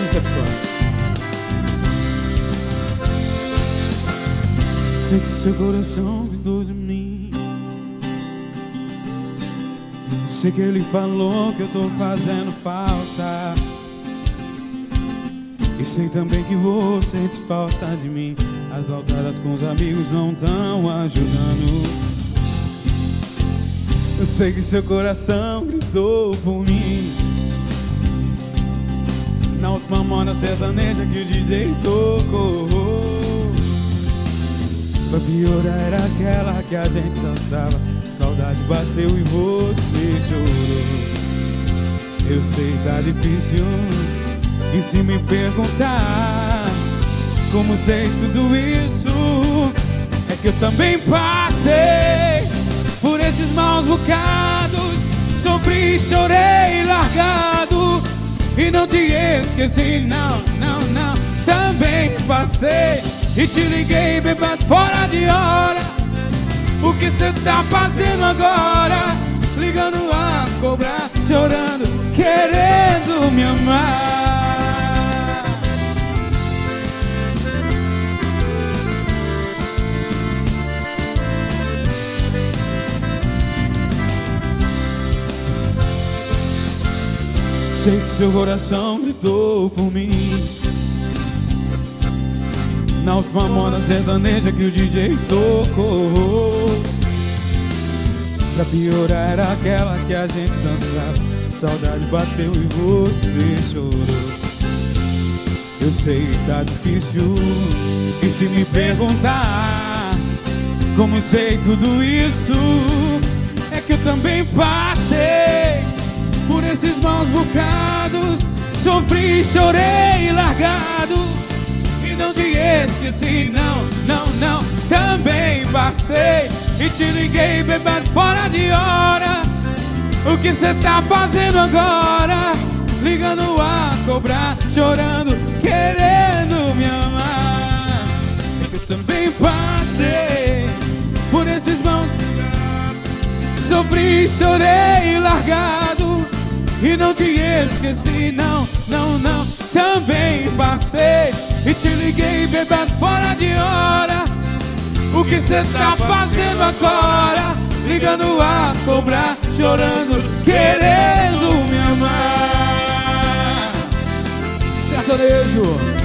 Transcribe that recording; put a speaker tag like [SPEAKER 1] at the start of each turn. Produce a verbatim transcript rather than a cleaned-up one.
[SPEAKER 1] decepções. Sei que seu coração cuidou de mim. Sei que ele falou que eu tô fazendo falta. E sei também que você sente falta de mim. As voltadas com os amigos não tão ajudando. Eu sei que seu coração gritou por mim. Na última moda sertaneja que o D J tocou. Pra piorar era aquela que a gente dançava. Saudade bateu e você chorou. Eu sei tá difícil. E se me perguntar como sei tudo isso, é que eu também passei por esses maus bocados. Sofri, chorei, largado e não te esqueci, não, não, não. Também passei e te liguei bebendo fora de hora. O que cê tá fazendo agora? Ligando a cobrar, chorando, querendo me amar. Sei que seu coração gritou por mim. Na última moda sertaneja que o D J tocou. Pra piorar era aquela que a gente dançava. Saudade bateu e você chorou. Eu sei que tá difícil. E se me perguntar como sei tudo isso, é que eu também passei por esses maus bocados. Sofri, chorei, largado e não te esqueci, não, não, não. Também passei e te liguei bebendo fora de hora. O que cê tá fazendo agora? Ligando a cobrar, chorando, querendo me amar. Eu também passei por esses maus bocados. Sofri, chorei, largado e não te esqueci, não, não, não. Também passei e te liguei bebendo fora de hora. O que cê tá fazendo agora? Ligando a cobrar, chorando, querendo me amar. Sertanejo.